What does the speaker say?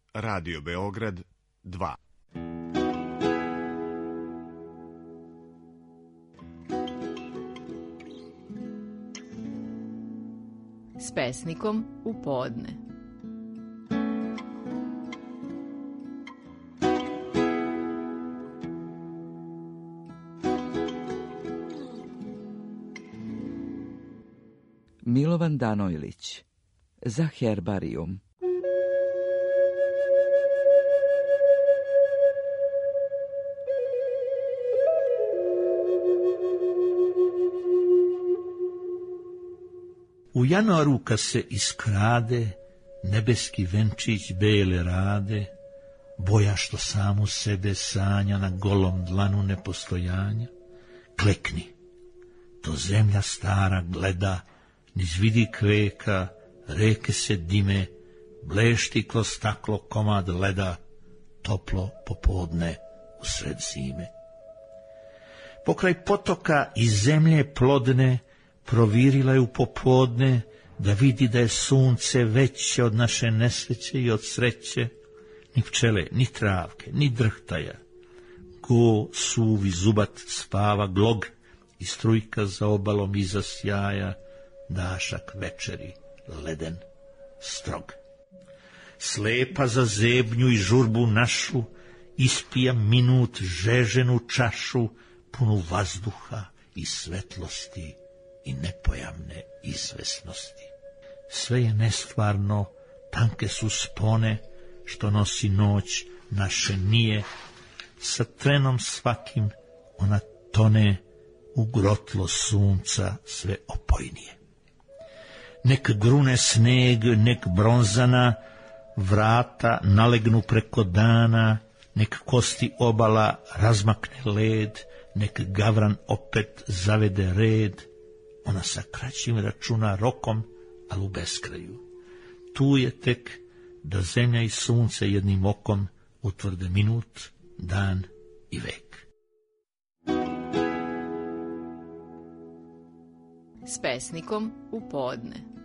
Radio Beograd 2. S pesnikom u podne. Milovan Danojlić. Za herbarijum. U januaru kad se iskrade, nebeski venčić bele rade, boja što samu sebe sanja na golom dlanu nepostojanja, klekni, to zemlja stara gleda, niz vidi kveka, reke se dime, blešti kroz staklo komad leda, toplo popodne usred zime. Pokraj potoka iz zemlje plodne, provirila je u popodne, da vidi da je sunce veće od naše nesreće i od sreće, ni pčele, ni travke, ni drhtaja. Go, suvi zubat spava glog, i strujka za obalom iza sjaja, dašak večeri, leden, strog. Slepa za zebnju i žurbu našu, ispija minut žeženu čašu, punu vazduha i svetlosti i nepojamne izvesnosti. Sve je nestvarno, tanke su spone, što nosi noć naše nije, sa trenom svakim ona tone u grotlo sunca sve opojnije. Nek grune sneg, nek bronzana vrata nalegnu preko dana, nek kosti obala razmakne led, nek gavran opet zavede red, ona sa kraćim računa rokom, ali u beskraju. Tu je tek da zemlja i sunce jednim okom utvrde minut, dan i vek. S pesnikom u podne.